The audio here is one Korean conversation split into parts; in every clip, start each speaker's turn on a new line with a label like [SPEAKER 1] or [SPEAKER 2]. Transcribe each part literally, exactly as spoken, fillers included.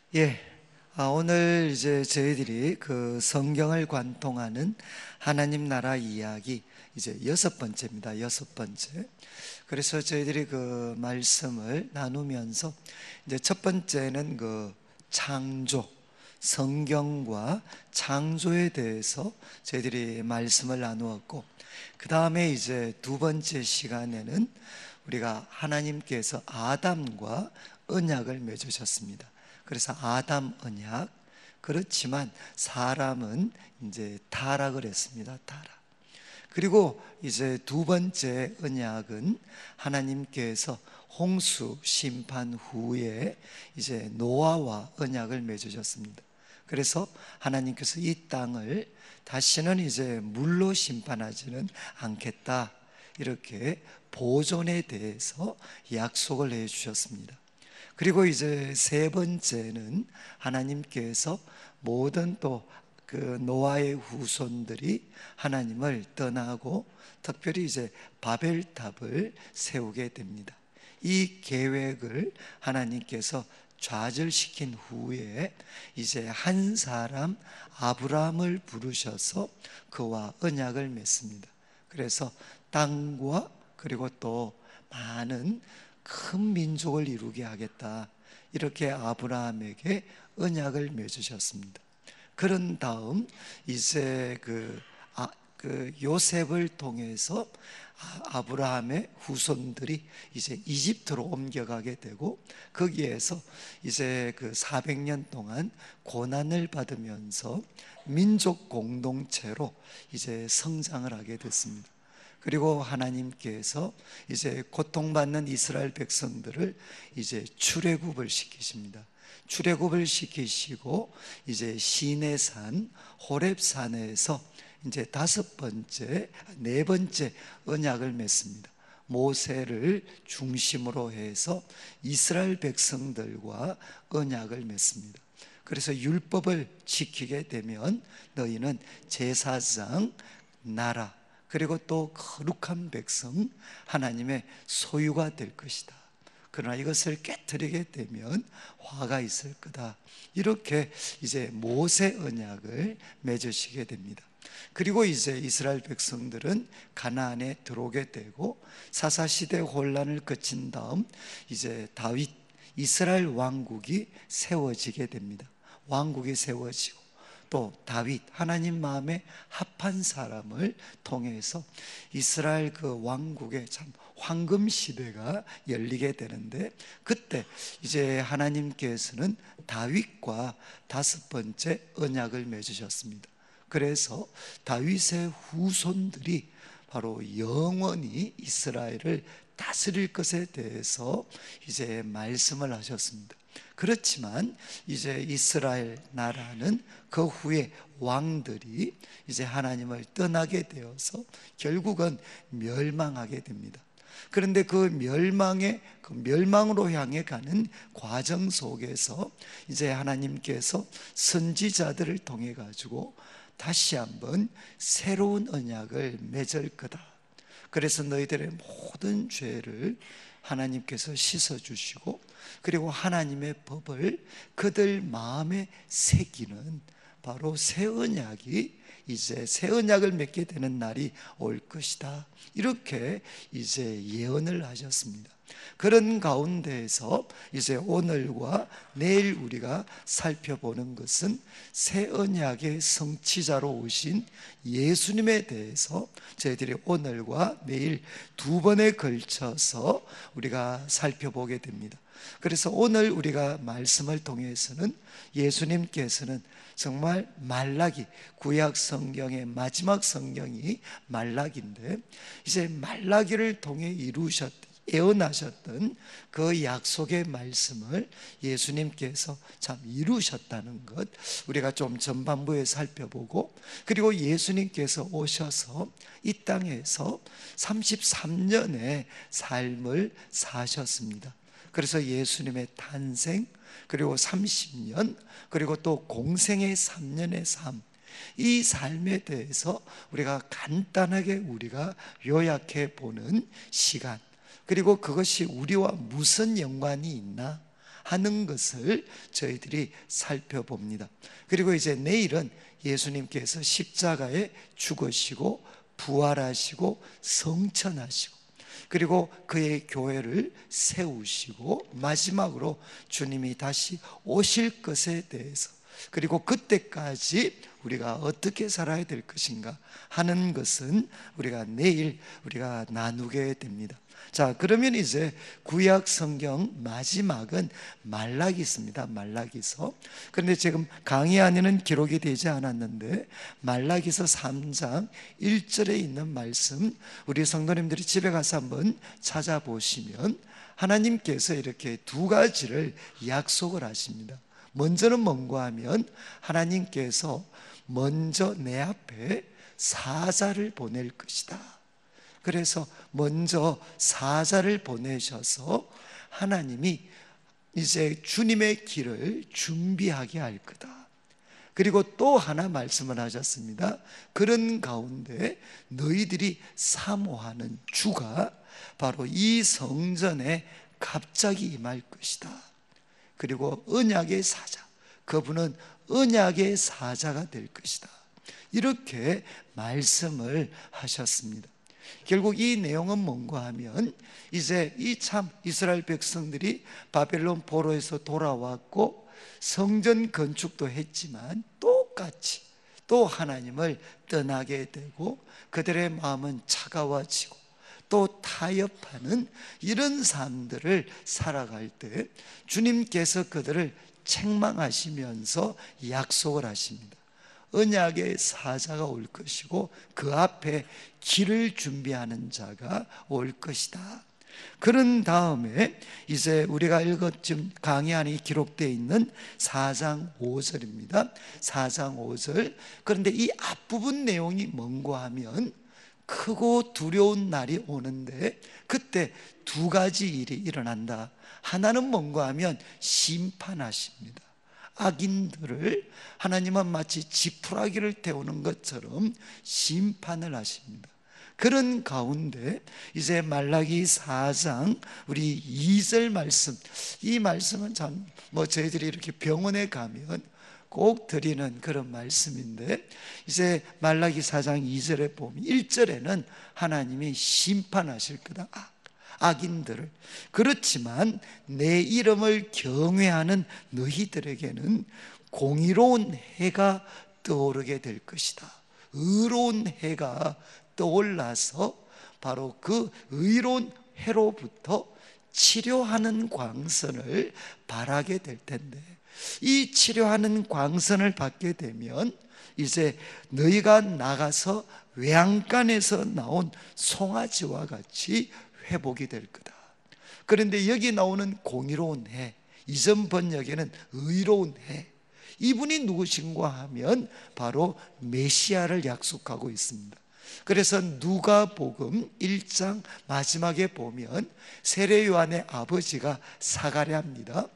[SPEAKER 1] 예, 아, 오늘 이제 저희들이 그 성경을 관통하는 하나님 나라 이야기 이제 여섯 번째입니다. 여섯 번째. 그래서 저희들이 그 말씀을 나누면서 이제 첫 번째는 그 창조, 성경과 창조에 대해서 저희들이 말씀을 나누었고, 그 다음에 이제 두 번째 시간에는 우리가 하나님께서 아담과 언약을 맺으셨습니다. 그래서 아담 언약. 그렇지만 사람은 이제 타락을 했습니다. 타락. 그리고 이제 두 번째 언약은 하나님께서 홍수 심판 후에 이제 노아와 언약을 맺으셨습니다. 그래서 하나님께서 이 땅을 다시는 이제 물로 심판하지는 않겠다, 이렇게 보존에 대해서 약속을 해 주셨습니다. 그리고 이제 세 번째는 하나님께서 모든 또 그 노아의 후손들이 하나님을 떠나고 특별히 이제 바벨탑을 세우게 됩니다. 이 계획을 하나님께서 좌절시킨 후에 이제 한 사람 아브라함을 부르셔서 그와 언약을 맺습니다. 그래서 땅과 그리고 또 많은 큰 민족을 이루게 하겠다, 이렇게 아브라함에게 언약을 맺으셨습니다. 그런 다음 이제 그, 아, 그 요셉을 통해서 아브라함의 후손들이 이제 이집트로 옮겨가게 되고, 거기에서 이제 그 사백 년 동안 고난을 받으면서 민족 공동체로 이제 성장을 하게 됐습니다. 그리고 하나님께서 이제 고통받는 이스라엘 백성들을 이제 출애굽을 시키십니다. 출애굽을 시키시고 이제 시내산 호렙산에서 이제 다섯 번째, 네 번째 언약을 맺습니다. 모세를 중심으로 해서 이스라엘 백성들과 언약을 맺습니다. 그래서 율법을 지키게 되면 너희는 제사장, 나라, 그리고 또 거룩한 백성, 하나님의 소유가 될 것이다. 그러나 이것을 깨뜨리게 되면 화가 있을 거다. 이렇게 이제 모세 언약을 맺으시게 됩니다. 그리고 이제 이스라엘 백성들은 가나안에 들어오게 되고, 사사시대 혼란을 거친 다음 이제 다윗, 이스라엘 왕국이 세워지게 됩니다. 왕국이 세워지고 또 다윗, 하나님 마음에 합한 사람을 통해서 이스라엘 그 왕국의 참 황금 시대가 열리게 되는데, 그때 이제 하나님께서는 다윗과 다섯 번째 언약을 맺으셨습니다. 그래서 다윗의 후손들이 바로 영원히 이스라엘을 다스릴 것에 대해서 이제 말씀을 하셨습니다. 그렇지만 이제 이스라엘 나라는 그 후에 왕들이 이제 하나님을 떠나게 되어서 결국은 멸망하게 됩니다. 그런데 그 멸망의 그 멸망으로 향해 가는 과정 속에서 이제 하나님께서 선지자들을 통해 가지고 다시 한번 새로운 언약을 맺을 거다. 그래서 너희들의 모든 죄를 하나님께서 씻어주시고, 그리고 하나님의 법을 그들 마음에 새기는 바로 새 언약이, 이제 새 언약을 맺게 되는 날이 올 것이다, 이렇게 이제 예언을 하셨습니다. 그런 가운데에서 이제 오늘과 내일 우리가 살펴보는 것은 새 언약의 성취자로 오신 예수님에 대해서 저희들이 오늘과 내일 두 번에 걸쳐서 우리가 살펴보게 됩니다. 그래서 오늘 우리가 말씀을 통해서는 예수님께서는 정말 말라기, 구약 성경의 마지막 성경이 말라기인데, 이제 말라기를 통해 이루셨 예언하셨던 그 약속의 말씀을 예수님께서 참 이루셨다는 것, 우리가 좀 전반부에 살펴보고, 그리고 예수님께서 오셔서 이 땅에서 삼십삼 년의 삶을 사셨습니다. 그래서 예수님의 탄생, 그리고 삼십 년, 그리고 또 공생의 삼 년의 삶, 이 삶에 대해서 우리가 간단하게 우리가 요약해 보는 시간, 그리고 그것이 우리와 무슨 연관이 있나, 하는 것을 저희들이 살펴봅니다. 그리고 이제 내일은 예수님께서 십자가에 죽으시고 부활하시고 성천하시고 그리고 그의 교회를 세우시고 마지막으로 주님이 다시 오실 것에 대해서, 그리고 그때까지 우리가 어떻게 살아야 될 것인가 하는 것은 우리가 내일 우리가 나누게 됩니다. 자, 그러면 이제 구약 성경 마지막은 말라기서입니다. 말라기서. 그런데 지금 강의 안에는 기록이 되지 않았는데 말라기서 삼 장 일 절에 있는 말씀, 우리 성도님들이 집에 가서 한번 찾아보시면 하나님께서 이렇게 두 가지를 약속을 하십니다. 먼저는 뭔가 하면 하나님께서 먼저 내 앞에 사자를 보낼 것이다. 그래서 먼저 사자를 보내셔서 하나님이 이제 주님의 길을 준비하게 할 거다. 그리고 또 하나 말씀을 하셨습니다. 그런 가운데 너희들이 사모하는 주가 바로 이 성전에 갑자기 임할 것이다. 그리고 언약의 사자, 그분은 언약의 사자가 될 것이다. 이렇게 말씀을 하셨습니다. 결국 이 내용은 뭔가 하면 이제 이 참 이스라엘 백성들이 바벨론 포로에서 돌아왔고 성전 건축도 했지만 똑같이 또 하나님을 떠나게 되고 그들의 마음은 차가워지고 또 타협하는 이런 삶들을 살아갈 때 주님께서 그들을 책망하시면서 약속을 하십니다. 언약의 사자가 올 것이고 그 앞에 길을 준비하는 자가 올 것이다. 그런 다음에 이제 우리가 읽었 지금 강의 안에 기록되어 있는 사 장 오 절입니다. 사 장 오 절. 그런데 이 앞부분 내용이 뭔가 하면 크고 두려운 날이 오는데 그때 두 가지 일이 일어난다. 하나는 뭔가 하면 심판하십니다. 악인들을 하나님은 마치 지푸라기를 태우는 것처럼 심판을 하십니다. 그런 가운데 이제 말라기 사 장 우리 이 절 말씀, 이 말씀은 참 뭐 저희들이 이렇게 병원에 가면 꼭 드리는 그런 말씀인데 이제 말라기 사 장 이 절에 보면 일 절에는 하나님이 심판하실 거다. 악, 악인들을. 그렇지만 내 이름을 경외하는 너희들에게는 공의로운 해가 떠오르게 될 것이다. 의로운 해가 떠올라서 바로 그 의로운 해로부터 치료하는 광선을 발하게 될 텐데 이 치료하는 광선을 받게 되면 이제 너희가 나가서 외양간에서 나온 송아지와 같이 회복이 될 거다. 그런데 여기 나오는 공의로운 해, 이전 번역에는 의로운 해, 이분이 누구신가 하면 바로 메시아를 약속하고 있습니다. 그래서 누가복음 일 장 마지막에 보면 세례 요한의 아버지가 사가랴입니다.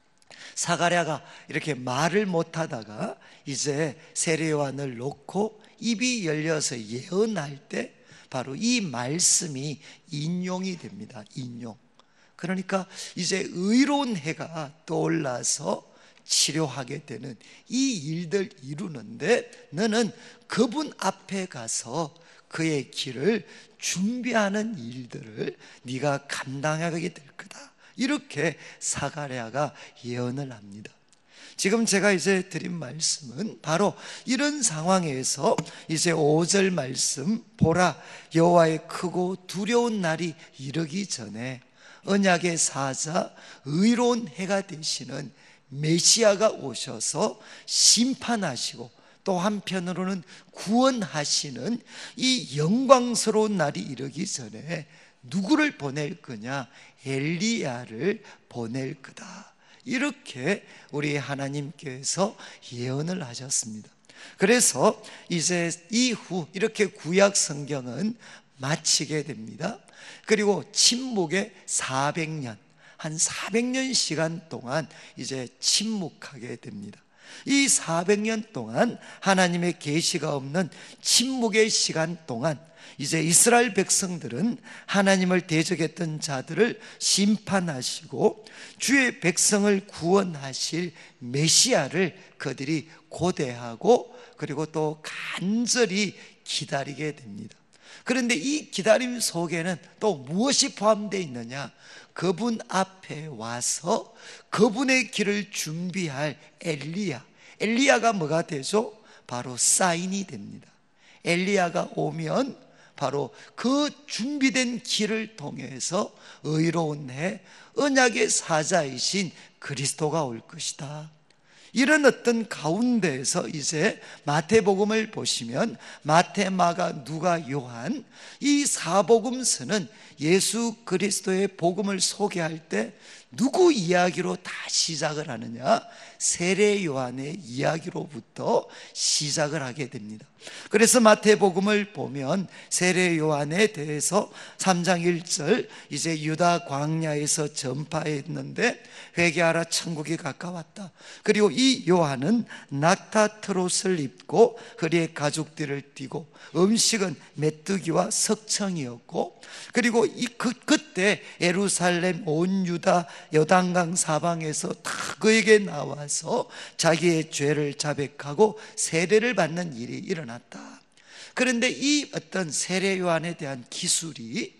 [SPEAKER 1] 사가랴가 이렇게 말을 못하다가 이제 세례 요한을 놓고 입이 열려서 예언할 때 바로 이 말씀이 인용이 됩니다. 인용. 그러니까 이제 의로운 해가 떠올라서 치료하게 되는 이 일들 이루는데 너는 그분 앞에 가서 그의 길을 준비하는 일들을 네가 감당하게 될 거다. 이렇게 사가랴가 예언을 합니다. 지금 제가 이제 드린 말씀은 바로 이런 상황에서 이제 오 절 말씀, 보라 여호와의 크고 두려운 날이 이르기 전에 언약의 사자 의로운 해가 되시는 메시아가 오셔서 심판하시고 또 한편으로는 구원하시는 이 영광스러운 날이 이르기 전에 누구를 보낼 거냐? 엘리야를 보낼 거다. 이렇게 우리 하나님께서 예언을 하셨습니다. 그래서 이제 이후 이렇게 구약 성경은 마치게 됩니다. 그리고 침묵의 사백 년, 한 사백 년 시간 동안 이제 침묵하게 됩니다. 이 사백 년 동안 하나님의 계시가 없는 침묵의 시간 동안 이제 이스라엘 백성들은 하나님을 대적했던 자들을 심판하시고 주의 백성을 구원하실 메시아를 그들이 고대하고 그리고 또 간절히 기다리게 됩니다. 그런데 이 기다림 속에는 또 무엇이 포함되어 있느냐? 그분 앞에 와서 그분의 길을 준비할 엘리야. 엘리야가 뭐가 되죠? 바로 사인이 됩니다. 엘리야가 오면 바로 그 준비된 길을 통해서 의로운 해 언약의 사자이신 그리스도가 올 것이다. 이런 어떤 가운데에서 이제 마태복음을 보시면 마태, 마가, 누가, 요한 이 사복음서는 예수 그리스도의 복음을 소개할 때 누구 이야기로 다 시작을 하느냐? 세례 요한의 이야기로부터 시작을 하게 됩니다. 그래서 마태복음을 보면 세례 요한에 대해서 삼 장 일 절 이제 유다 광야에서 전파했는데 회개하라 천국이 가까웠다. 그리고 이 요한은 낙타 트롯을 입고 허리에 가죽띠를 띠고 음식은 메뚜기와 석청이었고 그리고 이 그, 그때 예루살렘 온 유다 요단강 사방에서 다 그에게 나와서 자기의 죄를 자백하고 세례를 받는 일이 일어났다. 그런데 이 어떤 세례 요한에 대한 기술이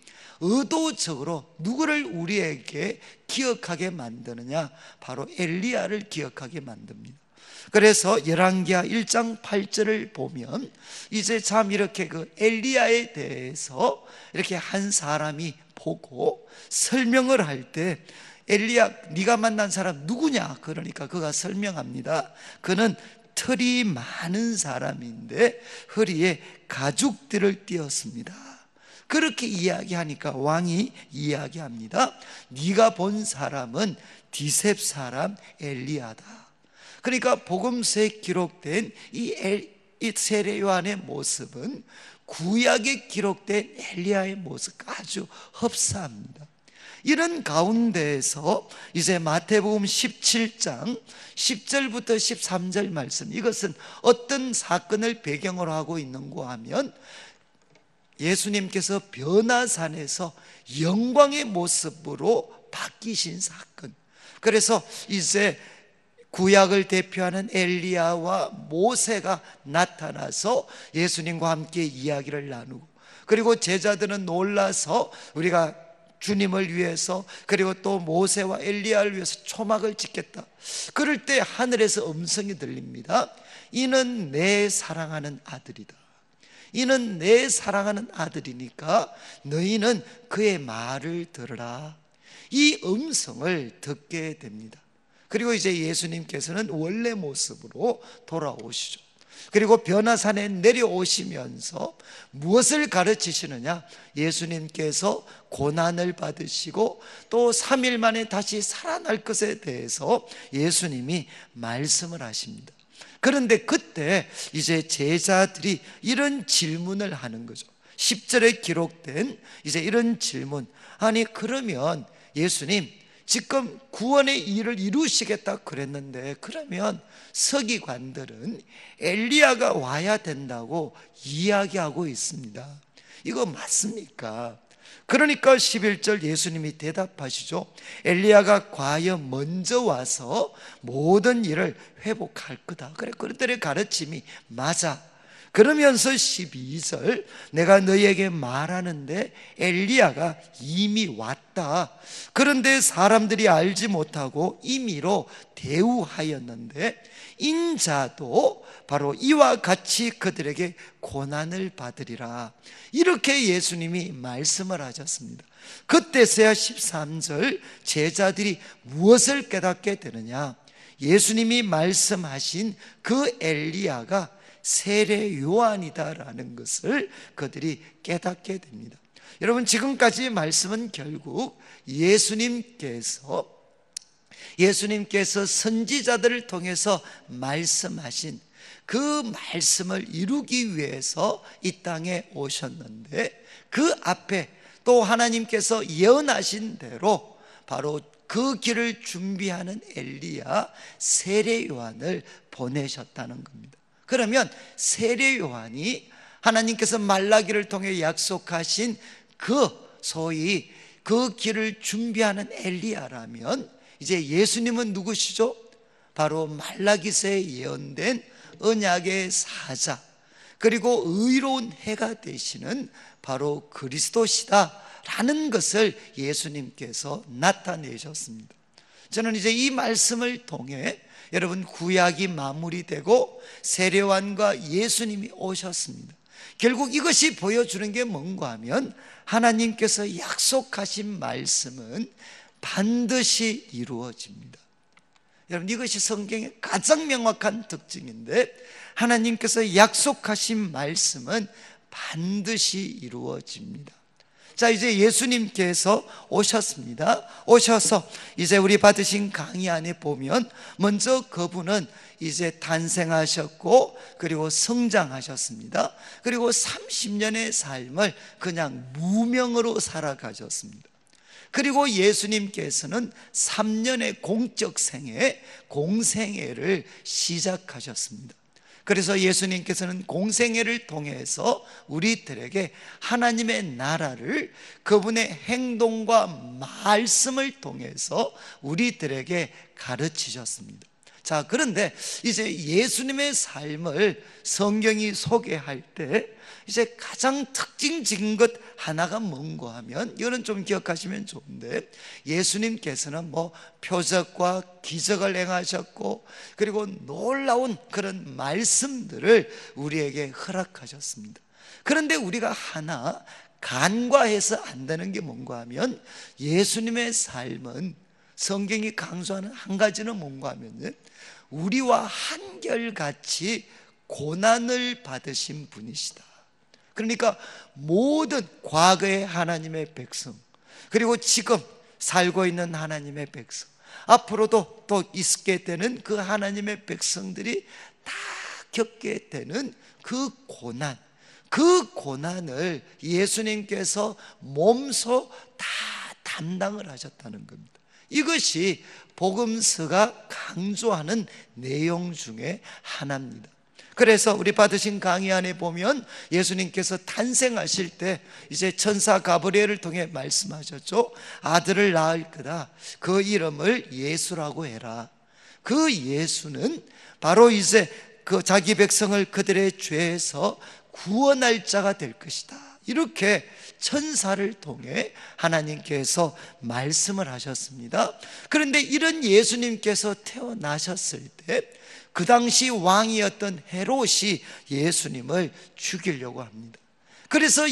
[SPEAKER 1] 의도적으로 누구를 우리에게 기억하게 만드느냐? 바로 엘리야를 기억하게 만듭니다. 그래서 열왕기하 일 장 팔 절을 보면 이제 참 이렇게 그 엘리야에 대해서 이렇게 한 사람이 보고 설명을 할 때 엘리야, 네가 만난 사람 누구냐? 그러니까 그가 설명합니다. 그는 털이 많은 사람인데 허리에 가죽들을 띄었습니다. 그렇게 이야기하니까 왕이 이야기합니다. 네가 본 사람은 디셉 사람 엘리야다. 그러니까 복음서에 기록된 이, 엘, 이 세례 요한의 모습은 구약에 기록된 엘리야의 모습과 아주 흡사합니다. 이런 가운데에서 이제 마태복음 십칠 장 십 절부터 십삼 절 말씀, 이것은 어떤 사건을 배경으로 하고 있는가 하면 예수님께서 변화산에서 영광의 모습으로 바뀌신 사건. 그래서 이제 구약을 대표하는 엘리야와 모세가 나타나서 예수님과 함께 이야기를 나누고, 그리고 제자들은 놀라서 우리가 주님을 위해서 그리고 또 모세와 엘리야를 위해서 초막을 짓겠다. 그럴 때 하늘에서 음성이 들립니다. 이는 내 사랑하는 아들이다. 이는 내 사랑하는 아들이니까 너희는 그의 말을 들으라. 이 음성을 듣게 됩니다. 그리고 이제 예수님께서는 원래 모습으로 돌아오시죠. 그리고 변화산에 내려오시면서 무엇을 가르치시느냐? 예수님께서 고난을 받으시고 또 삼 일 만에 다시 살아날 것에 대해서 예수님이 말씀을 하십니다. 그런데 그때 이제 제자들이 이런 질문을 하는 거죠. 십 절에 기록된 이제 이런 질문. 아니, 그러면 예수님 지금 구원의 일을 이루시겠다 그랬는데 그러면 서기관들은 엘리야가 와야 된다고 이야기하고 있습니다. 이거 맞습니까? 그러니까 십일 절 예수님이 대답하시죠. 엘리야가 과연 먼저 와서 모든 일을 회복할 거다. 그래, 그들의 가르침이 맞아. 그러면서 십이 절 내가 너희에게 말하는데 엘리야가 이미 왔다. 그런데 사람들이 알지 못하고 임의로 대우하였는데 인자도 바로 이와 같이 그들에게 고난을 받으리라. 이렇게 예수님이 말씀을 하셨습니다. 그때서야 십삼 절 제자들이 무엇을 깨닫게 되느냐? 예수님이 말씀하신 그 엘리야가 세례 요한이다라는 것을 그들이 깨닫게 됩니다. 여러분, 지금까지 말씀은 결국 예수님께서 예수님께서 선지자들을 통해서 말씀하신 그 말씀을 이루기 위해서 이 땅에 오셨는데, 그 앞에 또 하나님께서 예언하신 대로 바로 그 길을 준비하는 엘리야 세례 요한을 보내셨다는 겁니다. 그러면 세례 요한이 하나님께서 말라기를 통해 약속하신 그 소위 그 길을 준비하는 엘리야라면 이제 예수님은 누구시죠? 바로 말라기서에 예언된 언약의 사자, 그리고 의로운 해가 되시는 바로 그리스도시다라는 것을 예수님께서 나타내셨습니다. 저는 이제 이 말씀을 통해 여러분, 구약이 마무리되고 세례요한과 예수님이 오셨습니다. 결국 이것이 보여주는 게 뭔가 하면 하나님께서 약속하신 말씀은 반드시 이루어집니다. 여러분, 이것이 성경의 가장 명확한 특징인데, 하나님께서 약속하신 말씀은 반드시 이루어집니다. 자, 이제 예수님께서 오셨습니다. 오셔서 이제 우리 받으신 강의 안에 보면 먼저 그분은 이제 탄생하셨고 그리고 성장하셨습니다. 그리고 삼십 년의 삶을 그냥 무명으로 살아가셨습니다. 그리고 예수님께서는 삼 년의 공적 생애, 공생애를 시작하셨습니다. 그래서 예수님께서는 공생애를 통해서 우리들에게 하나님의 나라를 그분의 행동과 말씀을 통해서 우리들에게 가르치셨습니다. 자, 그런데 이제 예수님의 삶을 성경이 소개할 때 이제 가장 특징적인 것 하나가 뭔가 하면, 이거는 좀 기억하시면 좋은데, 예수님께서는 뭐 표적과 기적을 행하셨고 그리고 놀라운 그런 말씀들을 우리에게 허락하셨습니다. 그런데 우리가 하나 간과해서 안 되는 게 뭔가 하면, 예수님의 삶은 성경이 강조하는 한 가지는 뭔가 하면 우리와 한결같이 고난을 받으신 분이시다. 그러니까 모든 과거의 하나님의 백성, 그리고 지금 살고 있는 하나님의 백성, 앞으로도 또 있게 되는 그 하나님의 백성들이 다 겪게 되는 그 고난, 그 고난을 예수님께서 몸소 다 담당을 하셨다는 겁니다. 이것이 복음서가 강조하는 내용 중에 하나입니다. 그래서 우리 받으신 강의 안에 보면 예수님께서 탄생하실 때 이제 천사 가브리엘을 통해 말씀하셨죠. 아들을 낳을 거다. 그 이름을 예수라고 해라. 그 예수는 바로 이제 그 자기 백성을 그들의 죄에서 구원할 자가 될 것이다. 이렇게 천사를 통해 하나님께서 말씀을 하셨습니다. 그런데 이런 예수님께서 태어나셨을 때 그 당시 왕이었던 헤롯이 예수님을 죽이려고 합니다. 그래서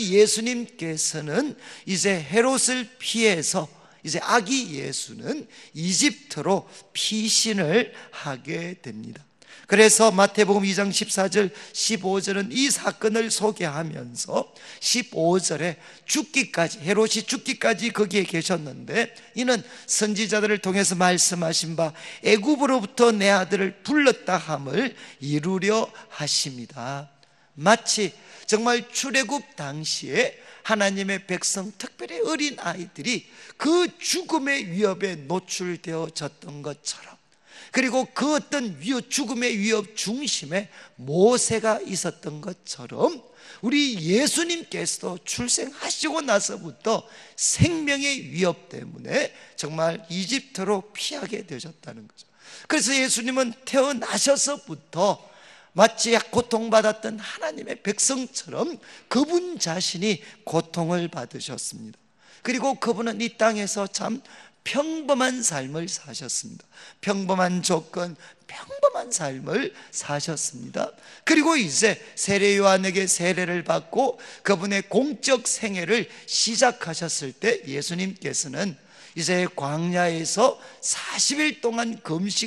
[SPEAKER 1] 예수님께서는 이제 헤롯을 피해서 이제 아기 예수는 이집트로 피신을 하게 됩니다. 그래서 마태복음 이 장 십사 절 십오 절은 이 사건을 소개하면서 십오 절에 죽기까지, 헤롯이 죽기까지 거기에 계셨는데, 이는 선지자들을 통해서 말씀하신 바 애굽으로부터 내 아들을 불렀다 함을 이루려 하십니다. 마치 정말 출애굽 당시에 하나님의 백성, 특별히 어린 아이들이 그 죽음의 위협에 노출되어졌던 것처럼, 그리고 그 어떤 위협, 죽음의 위협 중심에 모세가 있었던 것처럼 우리 예수님께서도 출생하시고 나서부터 생명의 위협 때문에 정말 이집트로 피하게 되셨다는 거죠. 그래서 예수님은 태어나셔서부터 마치 고통받았던 하나님의 백성처럼 그분 자신이 고통을 받으셨습니다. 그리고 그분은 이 땅에서 참 평범한 삶을 사셨습니다. 평범한 조건, 평범한 삶을 사셨습니다. 그리고 이제 세례 요한에게 세례를 받고 그분의 공적 생애를 시작하셨을 때 예수님께서는 이제 광야에서 사십 일 동안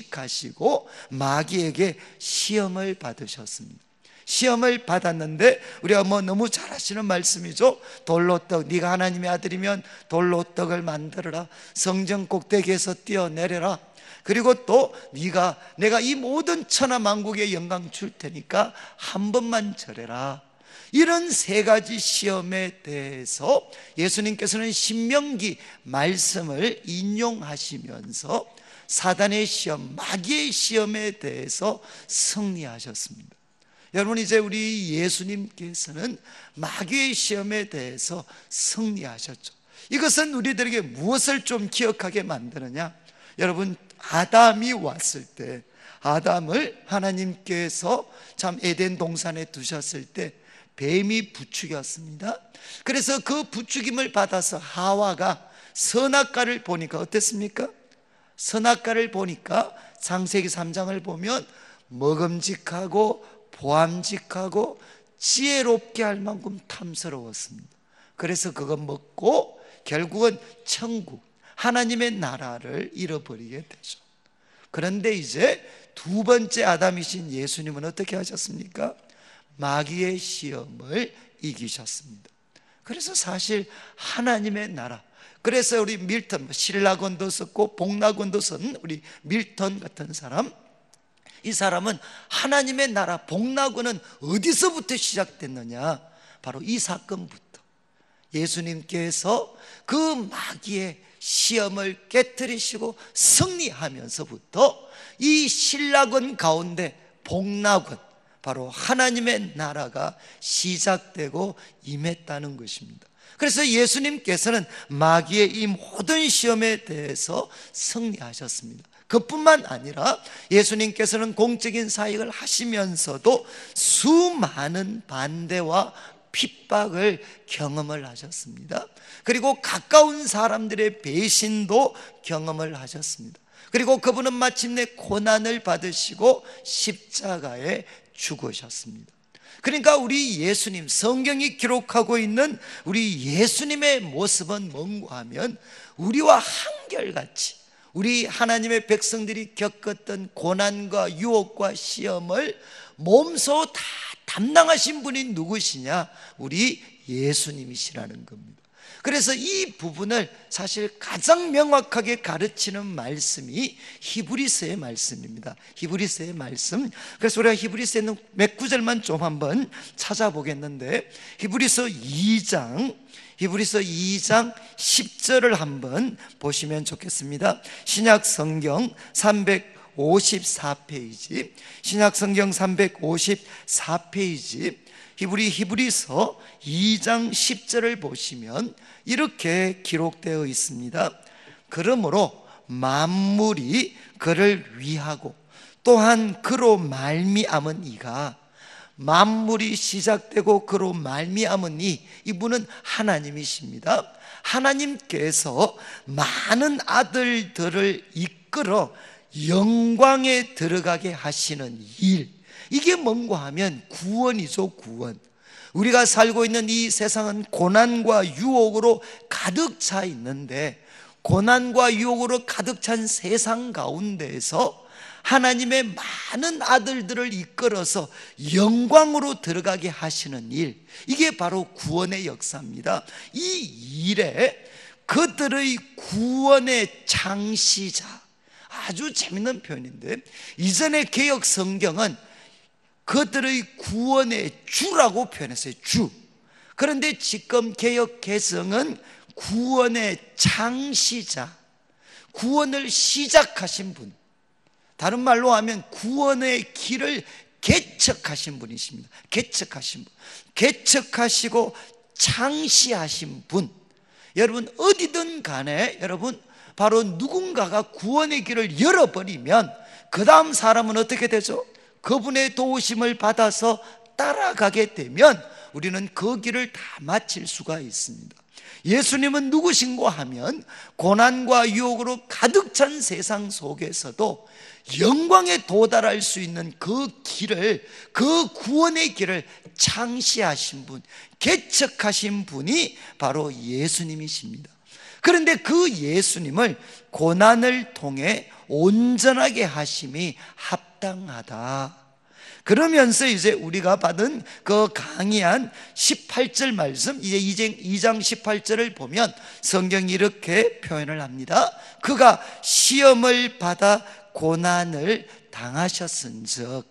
[SPEAKER 1] 금식하시고 마귀에게 시험을 받으셨습니다. 시험을 받았는데, 우리가 뭐 너무 잘 아시는 말씀이죠. 돌로 떡, 네가 하나님의 아들이면 돌로 떡을 만들어라. 성전 꼭대기에서 뛰어내려라. 그리고 또 네가 내가 이 모든 천하 만국의 영광 줄 테니까 한 번만 절해라. 이런 세 가지 시험에 대해서 예수님께서는 신명기 말씀을 인용하시면서 사단의 시험, 마귀의 시험에 대해서 승리하셨습니다. 여러분, 이제 우리 예수님께서는 마귀의 시험에 대해서 승리하셨죠. 이것은 우리들에게 무엇을 좀 기억하게 만드느냐? 여러분, 아담이 왔을 때, 아담을 하나님께서 참 에덴 동산에 두셨을 때 뱀이 부추겼습니다. 그래서 그 부추김을 받아서 하와가 선악과를 보니까 어땠습니까? 선악과를 보니까 창세기 삼 장을 보면 먹음직하고 보암직하고 지혜롭게 할 만큼 탐스러웠습니다. 그래서 그거 먹고 결국은 천국, 하나님의 나라를 잃어버리게 되죠. 그런데 이제 두 번째 아담이신 예수님은 어떻게 하셨습니까? 마귀의 시험을 이기셨습니다. 그래서 사실 하나님의 나라, 그래서 우리 밀턴, 신라곤도 썼고 복락곤도 쓴 우리 밀턴 같은 사람, 이 사람은 하나님의 나라 복락곤은 어디서부터 시작됐느냐? 바로 이 사건부터 예수님께서 그 마귀의 시험을 깨뜨리시고 승리하면서부터 이 신라곤 가운데 복락곤, 바로 하나님의 나라가 시작되고 임했다는 것입니다. 그래서 예수님께서는 마귀의 이 모든 시험에 대해서 승리하셨습니다. 그뿐만 아니라 예수님께서는 공적인 사역을 하시면서도 수많은 반대와 핍박을 경험을 하셨습니다. 그리고 가까운 사람들의 배신도 경험을 하셨습니다. 그리고 그분은 마침내 고난을 받으시고 십자가에 죽으셨습니다. 그러니까 우리 예수님, 성경이 기록하고 있는 우리 예수님의 모습은 뭔가 하면 우리와 한결같이 우리 하나님의 백성들이 겪었던 고난과 유혹과 시험을 몸소 다 담당하신 분이 누구시냐? 우리 예수님이시라는 겁니다. 그래서 이 부분을 사실 가장 명확하게 가르치는 말씀이 히브리서의 말씀입니다. 히브리서의 말씀. 그래서 우리가 히브리서에 있는 몇 구절만 좀 한번 찾아보겠는데, 히브리서 이 장 히브리서 이 장 십 절을 한번 보시면 좋겠습니다. 신약 성경 삼백오십사 페이지, 신약 성경 삼백오십사 페이지 히브리 히브리서 이 장 십 절을 보시면 이렇게 기록되어 있습니다. 그러므로 만물이 그를 위하고 또한 그로 말미암은 이가, 만물이 시작되고 그로 말미암은 이, 이분은 하나님이십니다. 하나님께서 많은 아들들을 이끌어 영광에 들어가게 하시는 일, 이게 뭔가 하면 구원이죠. 구원. 우리가 살고 있는 이 세상은 고난과 유혹으로 가득 차 있는데, 고난과 유혹으로 가득 찬 세상 가운데에서 하나님의 많은 아들들을 이끌어서 영광으로 들어가게 하시는 일, 이게 바로 구원의 역사입니다. 이 일에 그들의 구원의 창시자, 아주 재밌는 표현인데, 이전의 개역 성경은 그들의 구원의 주라고 표현했어요. 주. 그런데 지금 개역 개성은 구원의 창시자, 구원을 시작하신 분, 다른 말로 하면 구원의 길을 개척하신 분이십니다. 개척하신 분, 개척하시고 창시하신 분. 여러분, 어디든 간에 여러분, 바로 누군가가 구원의 길을 열어버리면 그 다음 사람은 어떻게 되죠? 그분의 도우심을 받아서 따라가게 되면 우리는 그 길을 다 마칠 수가 있습니다. 예수님은 누구신고 하면 고난과 유혹으로 가득 찬 세상 속에서도 영광에 도달할 수 있는 그 길을, 그 구원의 길을 창시하신 분, 개척하신 분이 바로 예수님이십니다. 그런데 그 예수님을 고난을 통해 온전하게 하심이 합당하다. 그러면서 이제 우리가 받은 그 강의한 십팔 절 말씀, 이제 이 장 십팔 절을 보면 성경이 이렇게 표현을 합니다. 그가 시험을 받아 고난을 당하셨은즉,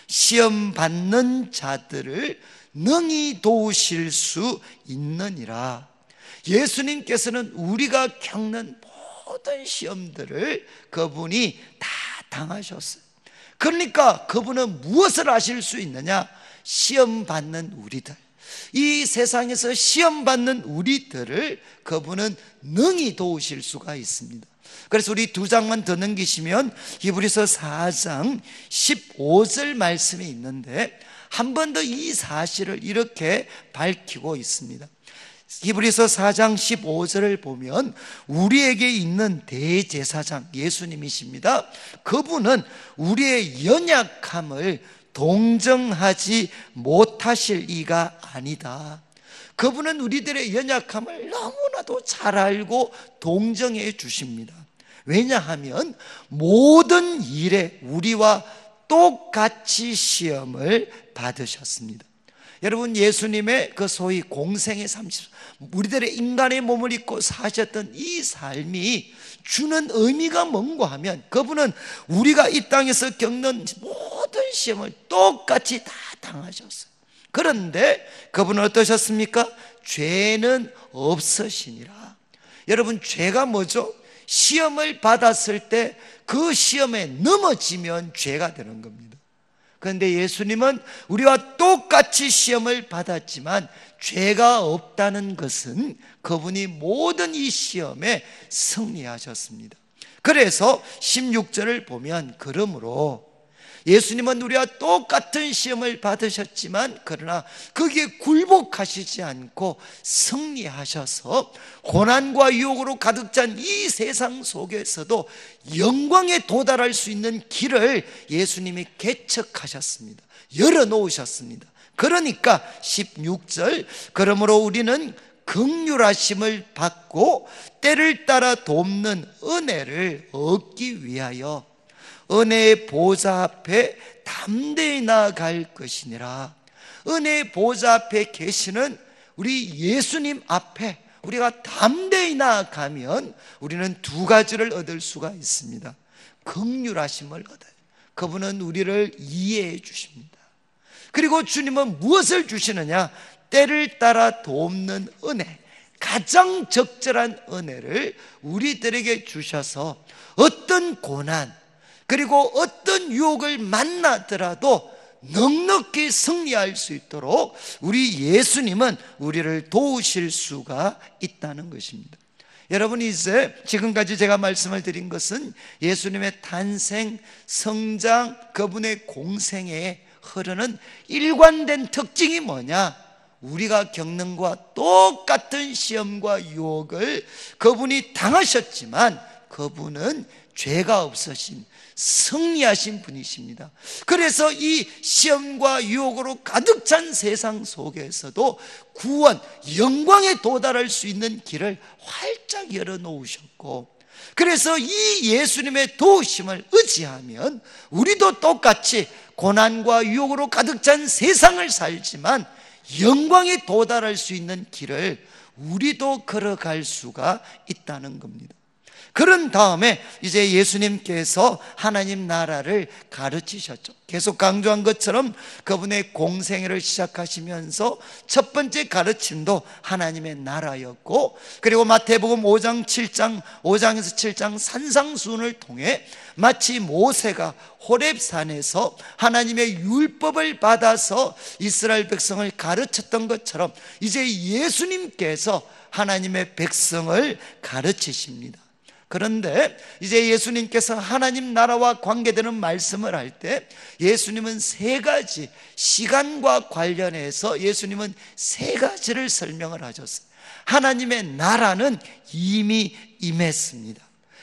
[SPEAKER 1] 시험 받는 자들을 능히 도우실 수 있느니라. 예수님께서는 우리가 겪는 모든 시험들을 그분이 다 당하셨어요. 그러니까 그분은 무엇을 하실 수 있느냐? 시험 받는 우리들, 이 세상에서 시험 받는 우리들을 그분은 능히 도우실 수가 있습니다. 그래서 우리 두 장만 더 넘기시면 히브리서 사 장 십오 절 말씀이 있는데 한 번 더 이 사실을 이렇게 밝히고 있습니다. 히브리서 사 장 십오 절을 보면 우리에게 있는 대제사장 예수님이십니다. 그분은 우리의 연약함을 동정하지 못하실 이가 아니다. 그분은 우리들의 연약함을 너무나도 잘 알고 동정해 주십니다. 왜냐하면 모든 일에 우리와 똑같이 시험을 받으셨습니다. 여러분, 예수님의 그 소위 공생의 삶, 우리들의 인간의 몸을 입고 사셨던 이 삶이 주는 의미가 뭔가 하면 그분은 우리가 이 땅에서 겪는 모든 시험을 똑같이 다 당하셨어요. 그런데 그분은 어떠셨습니까? 죄는 없으시니라. 여러분, 죄가 뭐죠? 시험을 받았을 때 그 시험에 넘어지면 죄가 되는 겁니다. 그런데 예수님은 우리와 똑같이 시험을 받았지만 죄가 없다는 것은 그분이 모든 이 시험에 승리하셨습니다. 그래서 십육 절을 보면 그러므로 예수님은 우리와 똑같은 시험을 받으셨지만 그러나 거기에 굴복하시지 않고 승리하셔서 고난과 유혹으로 가득 찬 이 세상 속에서도 영광에 도달할 수 있는 길을 예수님이 개척하셨습니다. 열어놓으셨습니다. 그러니까 십육 절, 그러므로 우리는 긍휼하심을 받고 때를 따라 돕는 은혜를 얻기 위하여 은혜의 보좌 앞에 담대히 나아갈 것이니라. 은혜의 보좌 앞에 계시는 우리 예수님 앞에 우리가 담대히 나아가면 우리는 두 가지를 얻을 수가 있습니다. 긍휼하심을 얻어요. 그분은 우리를 이해해 주십니다. 그리고 주님은 무엇을 주시느냐? 때를 따라 돕는 은혜, 가장 적절한 은혜를 우리들에게 주셔서 어떤 고난 그리고 어떤 유혹을 만나더라도 넉넉히 승리할 수 있도록 우리 예수님은 우리를 도우실 수가 있다는 것입니다. 여러분, 이제 지금까지 제가 말씀을 드린 것은 예수님의 탄생, 성장, 그분의 공생에 흐르는 일관된 특징이 뭐냐? 우리가 겪는 것과 똑같은 시험과 유혹을 그분이 당하셨지만 그분은 죄가 없으신 승리하신 분이십니다. 그래서 이 시험과 유혹으로 가득 찬 세상 속에서도 구원, 영광에 도달할 수 있는 길을 활짝 열어놓으셨고, 그래서 이 예수님의 도우심을 의지하면 우리도 똑같이 고난과 유혹으로 가득 찬 세상을 살지만 영광에 도달할 수 있는 길을 우리도 걸어갈 수가 있다는 겁니다. 그런 다음에 이제 예수님께서 하나님 나라를 가르치셨죠. 계속 강조한 것처럼 그분의 공생애를 시작하시면서 첫 번째 가르침도 하나님의 나라였고, 그리고 마태복음 오 장 칠 장 오 장에서 칠 장 산상수훈을 통해 마치 모세가 호렙산에서 하나님의 율법을 받아서 이스라엘 백성을 가르쳤던 것처럼 이제 예수님께서 하나님의 백성을 가르치십니다. 그런데 이제 예수님께서 하나님 나라와 관계되는 말씀을 할 때 예수님은 세 가지, 시간과 관련해서 예수님은 세 가지를 설명을 하셨어요. 하나님의 나라는 이미 임했습니다.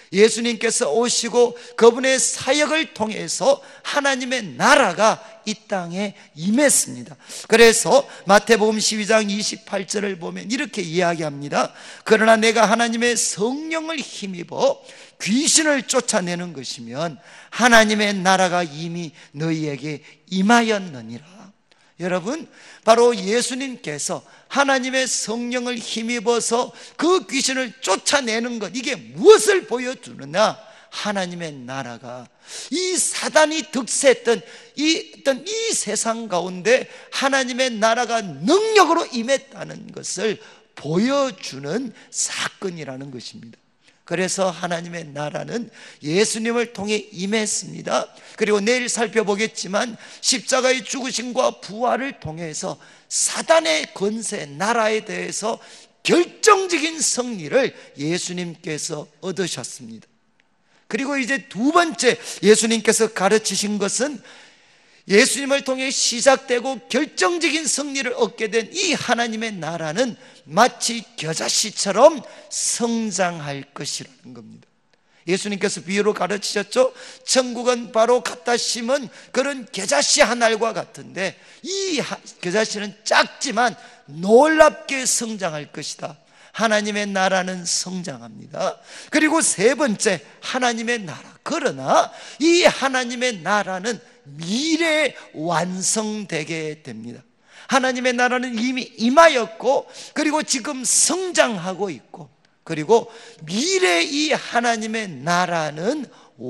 [SPEAKER 1] 예수님께서 오시고 그분의 사역을 통해서 하나님의 나라가 이 땅에 임했습니다. 그래서 마태복음 십이 장 이십팔 절을 보면 이렇게 이야기합니다. 그러나 내가 하나님의 성령을 힘입어 귀신을 쫓아내는 것이면 하나님의 나라가 이미 너희에게 임하였느니라. 여러분, 바로 예수님께서 하나님의 성령을 힘입어서 그 귀신을 쫓아내는 것, 이게 무엇을 보여주느냐? 하나님의 나라가 이 사단이 득세했던 이 어떤 이 세상 가운데 하나님의 나라가 능력으로 임했다는 것을 보여주는 사건이라는 것입니다. 그래서 하나님의 나라는 예수님을 통해 임했습니다. 그리고 내일 살펴보겠지만 십자가의 죽으심과 부활을 통해서 사단의 권세, 나라에 대해서 결정적인 승리를 예수님께서 얻으셨습니다. 그리고 이제 두 번째 예수님께서 가르치신 것은 예수님을 통해 시작되고 결정적인 승리를 얻게 된 이 하나님의 나라는 마치 겨자씨처럼 성장할 것이라는 겁니다. 예수님께서 비유로 가르치셨죠. 천국은 바로 갖다 심은 그런 겨자씨 한 알과 같은데 이 겨자씨는 작지만 놀랍게 성장할 것이다. 하나님의 나라는 성장합니다. 그리고 세 번째, 하나님의 나라. 그러나 이 하나님의 나라는 미래에 완성되게 됩니다. 하나님의 나라는 이미 임하였고, 그리고 지금 성장하고 있고, 그리고 미래 이 하나님의 나라는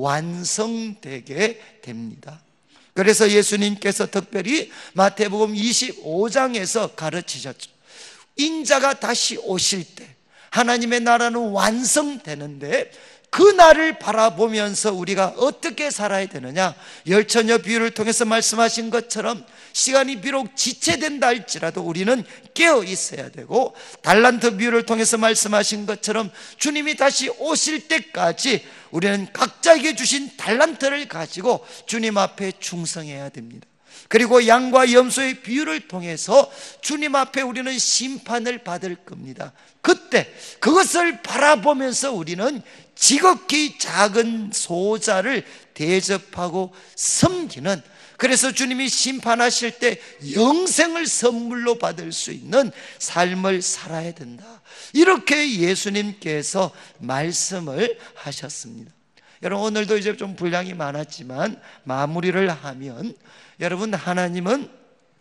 [SPEAKER 1] 완성되게 됩니다. 그래서 예수님께서 특별히 마태복음 이십오 장에서 가르치셨죠. 인자가 다시 오실 때 하나님의 나라는 완성되는데 그 날을 바라보면서 우리가 어떻게 살아야 되느냐, 열처녀 비유를 통해서 말씀하신 것처럼 시간이 비록 지체된다 할지라도 우리는 깨어 있어야 되고, 달란트 비유를 통해서 말씀하신 것처럼 주님이 다시 오실 때까지 우리는 각자에게 주신 달란트를 가지고 주님 앞에 충성해야 됩니다. 그리고 양과 염소의 비유를 통해서 주님 앞에 우리는 심판을 받을 겁니다. 그때 그것을 바라보면서 우리는 지극히 작은 소자를 대접하고 섬기는, 그래서 주님이 심판하실 때 영생을 선물로 받을 수 있는 삶을 살아야 된다. 이렇게 예수님께서 말씀을 하셨습니다. 여러분, 오늘도 이제 좀 분량이 많았지만 마무리를 하면, 여러분, 하나님은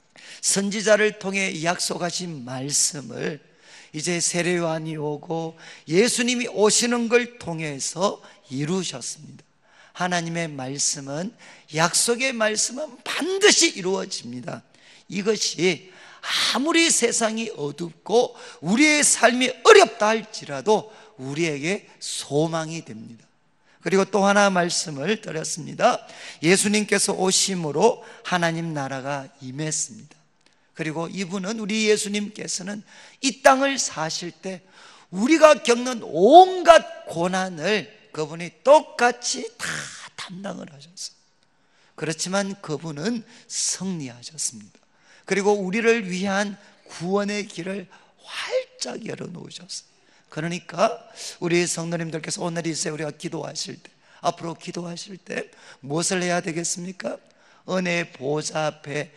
[SPEAKER 1] 선지자를 통해 약속하신 말씀을 이제 세례요한이 오고 예수님이 오시는 걸 통해서 이루셨습니다. 하나님의 말씀은, 약속의 말씀은 반드시 이루어집니다. 이것이 아무리 세상이 어둡고 우리의 삶이 어렵다 할지라도 우리에게 소망이 됩니다. 그리고 또 하나 말씀을 드렸습니다. 예수님께서 오심으로 하나님 나라가 임했습니다. 그리고 이분은, 우리 예수님께서는 이 땅을 사실 때 우리가 겪는 온갖 고난을 그분이 똑같이 다 담당을 하셨어요. 그렇지만 그분은 승리하셨습니다. 그리고 우리를 위한 구원의 길을 활짝 열어놓으셨어요. 그러니까 우리 성도님들께서 오늘 이제 우리가 기도하실 때, 앞으로 기도하실 때 무엇을 해야 되겠습니까? 은혜의 보좌 앞에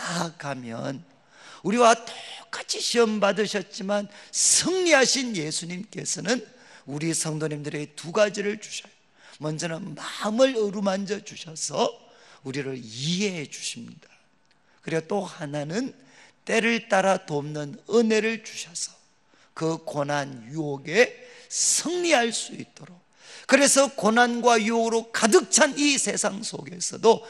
[SPEAKER 1] 나아가면 우리와 똑같이 시험 받으셨지만 승리하신 예수님께서는 우리 성도님들에게 두 가지를 주셔요. 먼저는 마음을 어루만져 주셔서 우리를 이해해 주십니다. 그리고 또 하나는 때를 따라 돕는 은혜를 주셔서 그 고난 유혹에 승리할 수 있도록, 그래서 고난과 유혹으로 가득 찬 이 세상 속에서도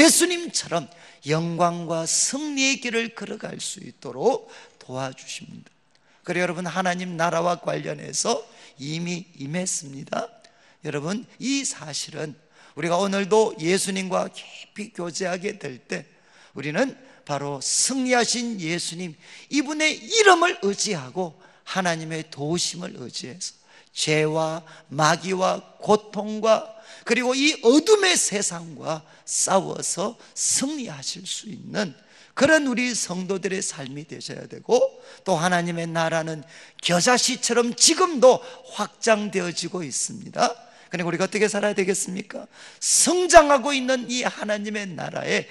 [SPEAKER 1] 예수님처럼 영광과 승리의 길을 걸어갈 수 있도록 도와주십니다. 그래서 여러분, 하나님 나라와 관련해서 이미 임했습니다. 여러분, 이 사실은 우리가 오늘도 예수님과 깊이 교제하게 될 때 우리는 바로 승리하신 예수님, 이분의 이름을 의지하고 하나님의 도우심을 의지해서 죄와 마귀와 고통과 그리고 이 어둠의 세상과 싸워서 승리하실 수 있는 그런 우리 성도들의 삶이 되셔야 되고, 또 하나님의 나라는 겨자씨처럼 지금도 확장되어지고 있습니다. 그러니까 우리가 어떻게 살아야 되겠습니까? 성장하고 있는 이 하나님의 나라에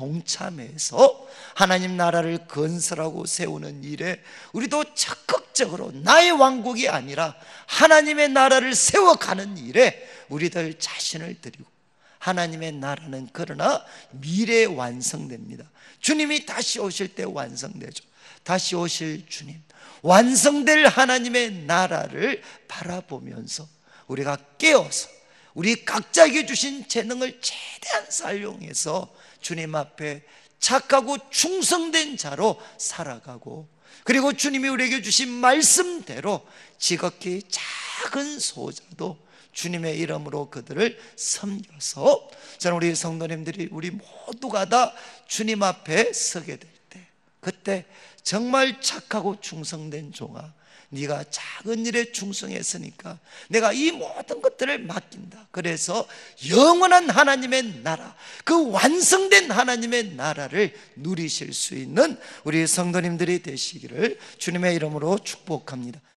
[SPEAKER 1] 동참해서 하나님 나라를 건설하고 세우는 일에 우리도 적극적으로, 나의 왕국이 아니라 하나님의 나라를 세워가는 일에 우리들 자신을 드리고, 하나님의 나라는 그러나 미래에 완성됩니다. 주님이 다시 오실 때 완성되죠. 다시 오실 주님, 완성될 하나님의 나라를 바라보면서 우리가 깨어서 우리 각자에게 주신 재능을 최대한 사용해서 주님 앞에 착하고 충성된 자로 살아가고, 그리고 주님이 우리에게 주신 말씀대로 지극히 작은 소자도 주님의 이름으로 그들을 섬겨서, 저는 우리 성도님들이 우리 모두가 다 주님 앞에 서게 될 때, 그때 정말 착하고 충성된 종아, 네가 작은 일에 충성했으니까 내가 이 모든 것들을 맡긴다. 그래서 영원한 하나님의 나라, 그 완성된 하나님의 나라를 누리실 수 있는 우리 성도님들이 되시기를 주님의 이름으로 축복합니다.